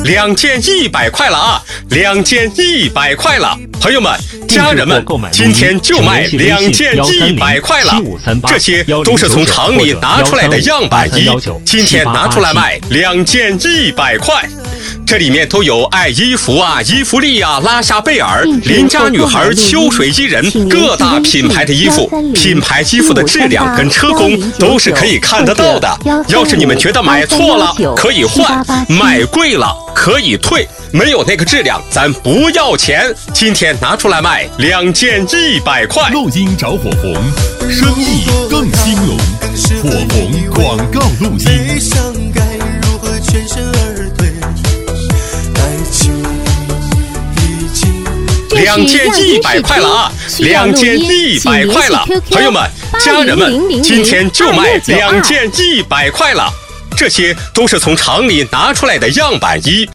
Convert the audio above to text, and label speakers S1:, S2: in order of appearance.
S1: 2件100块了啊！2件100块了，朋友们、家人们，今天就卖2件100块了。这些都是从厂里拿出来的样板衣，今天拿出来卖2件100块。这里面都有爱伊芙啊、伊芙丽啊、拉夏贝尔、邻家女孩、秋水伊人各大品牌的衣服，品牌衣服的质量跟车工都是可以看得到的。要是你们觉得买错了可以换，买贵了可以退，没有那个质量咱不要钱。今天拿出来卖2件100块。
S2: 录音找火红，生意更兴隆。火红广告录音。
S1: 2件100块了啊！2件100块了，朋友们、家人们，今天就卖2件100块了。这些都是从厂里拿出来的样板衣。